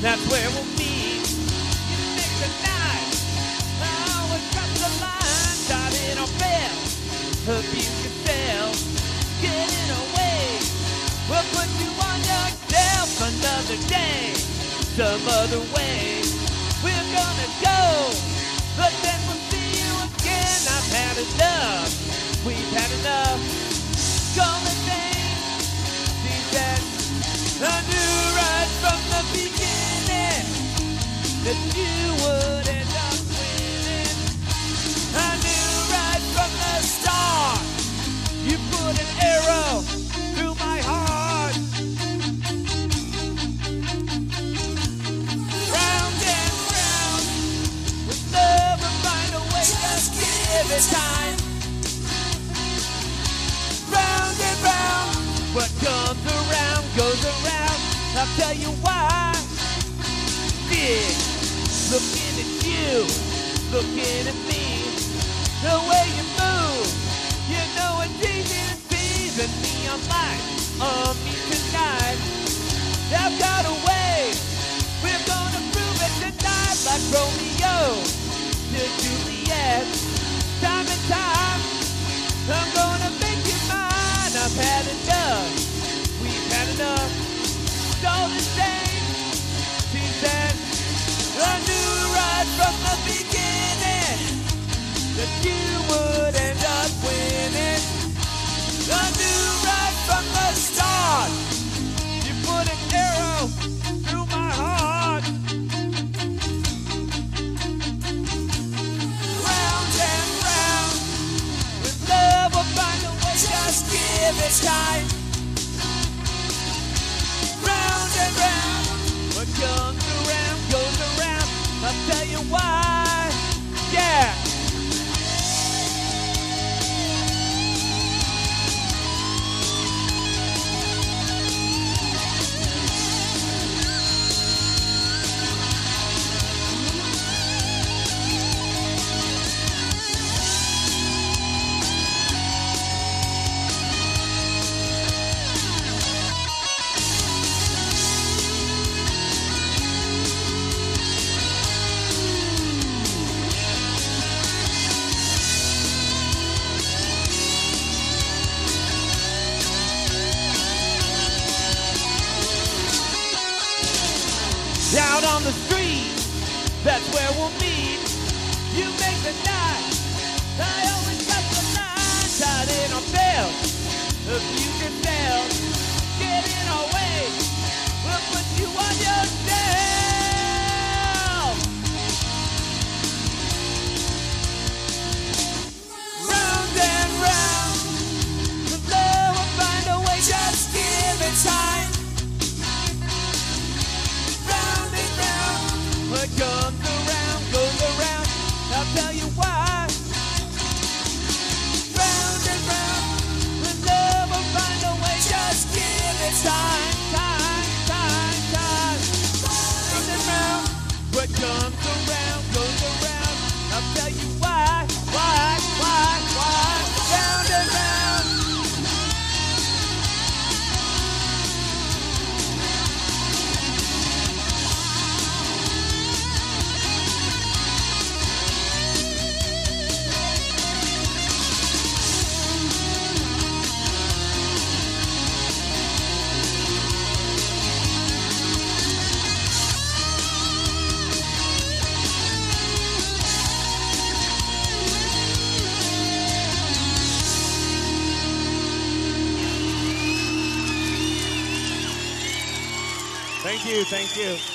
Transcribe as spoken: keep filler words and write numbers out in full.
that's where we'll meet. You make the night, always got the line, tied in our bed, abuse yourself, get in our way, we'll put you on yourself another day, some other way, we're gonna go, but then we'll see you again. I've had enough, we've had enough, golden days, she said, I knew right from the beginning that you would end up winning. I knew right from the start you put an arrow through my heart. Round and round, with love and find a way, just give it time. Round and round, what comes around goes around. I'll tell you why. Yeah, looking at you, looking at me, the way you move, you know it's easy to see that neon light on me tonight. I've got a way, we're gonna prove it tonight, like Romeo to Juliet. Time and time, I'm gonna make you mine. I've had enough, we've had enough. All the same, she said, I knew right from the beginning that you would end up winning. I knew right from the start you put an arrow through my heart. Round and round, with love we'll find a way, just give it time. Round and round, what comes around goes around. I'll tell you why. Yeah. Out on the street, that's where we'll meet. You make the night, I always got the line tied in our belt. Abuse yourself, get in our way, we'll put you on yourself. Round and round, with love we'll find a way, just give it time. What comes around goes around, I'll tell you why. Round and round, with love we'll find a way, just give it time, time, time, time. Round and round, what comes around goes around, I'll tell you why, why, why, why. Round and round. Thank you, thank you.